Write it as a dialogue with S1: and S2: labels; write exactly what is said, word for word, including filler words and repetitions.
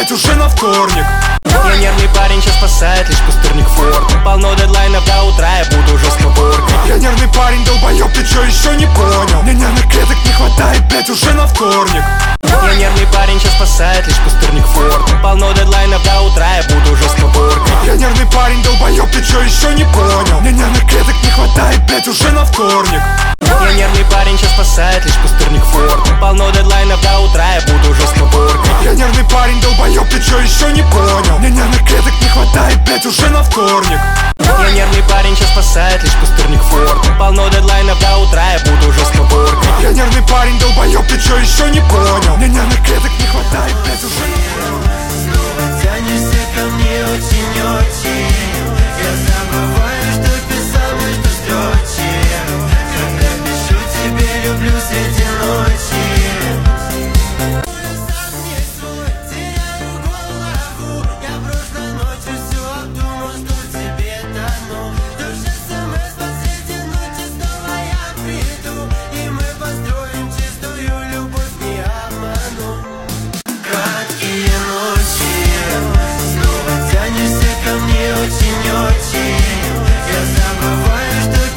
S1: блять, уже на вторник.
S2: Я нервный парень, сейчас спасает лишь пустырник форт. Полно дедлайнов до утра, я буду жестко воркать.
S1: Я нервный парень, долбоёб, ты чё еще не понял? Мне нервных клеток не хватает, блять, уже на вторник.
S2: Я нервный парень, сейчас спасает лишь пустырник форт. Полно дедлайнов до утра, я буду жестко воркать.
S1: Я нервный парень, долбоёб, ты чё еще не понял? Мне нервных клеток не хватает, блять, уже на вторник.
S2: Я нервный парень, сейчас спасает лишь пустырник форт. Полно дедлайнов до утра, я буду жестко воркать.
S1: Я нервный парень, долбоёб, ты чё еще не понял? Мне нервных клеток не хватает, блять, уже на вторник.
S2: Я нервный парень, сейчас спасает лишь пустырник форт. Полно дедлайнов до утра, я буду жестко воркать.
S1: Я нервный парень, долбоёб, ты чё еще не понял? Мне нервных клеток не хватает.